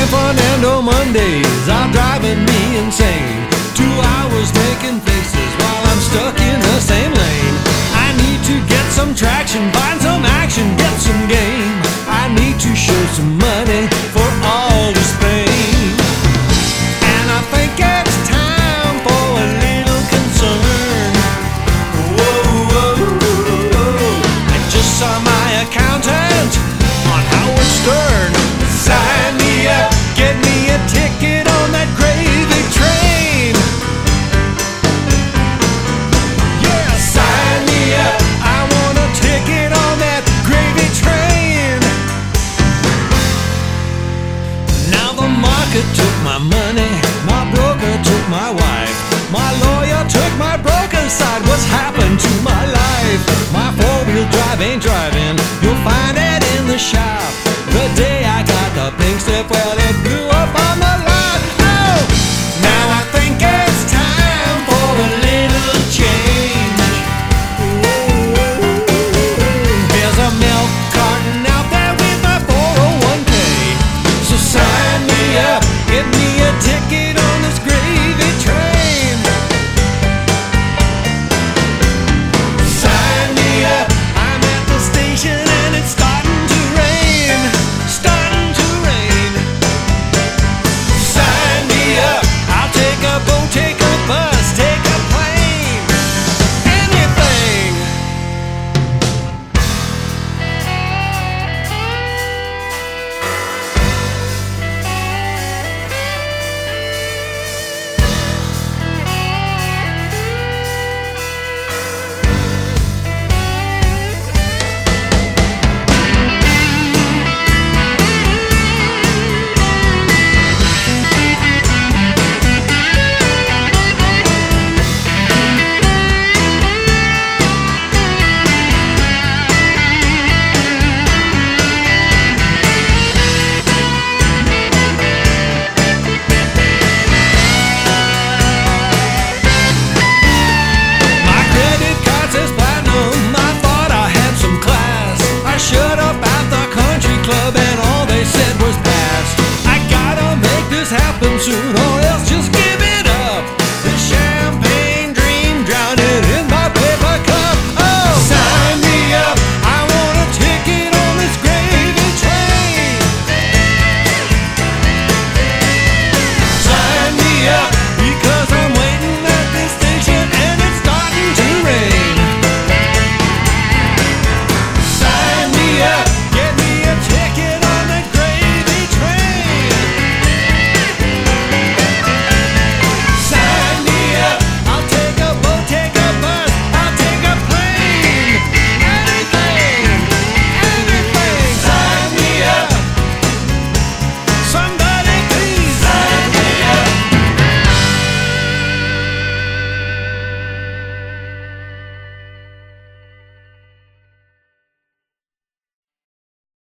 Fernando Mondays are driving me insane. 2 hours making faces while I'm stuck in the same lane. I need to get some traction, find some action, get some game. I need to show some money for all this pain. And I think it's time for a little concern. Whoa, whoa, whoa. I just saw my accountant on Howard Stern. Sign me up, get me a ticket on that gravy train. Yeah, sign me up, I want a ticket on that gravy train. Now the market took my money, my broker took my wife, my lawyer took my broker's side. What's happened to my life? My four-wheel drive ain't driving, you'll find it in the shop. The day I got the pink slip, well, it blew up on the lot. Oh, now I think it's time for a little change. There's a milk carton out there with my 401k. So sign me up, get me a ticket on this gravy train. Sign me up, I'm at the station and it's starting to rain. Starting to rain. Sign me up, I'll take a boat, take a bus, take a plane. Anything. Shut up at the country club and all they said was pass. I gotta make this happen soon.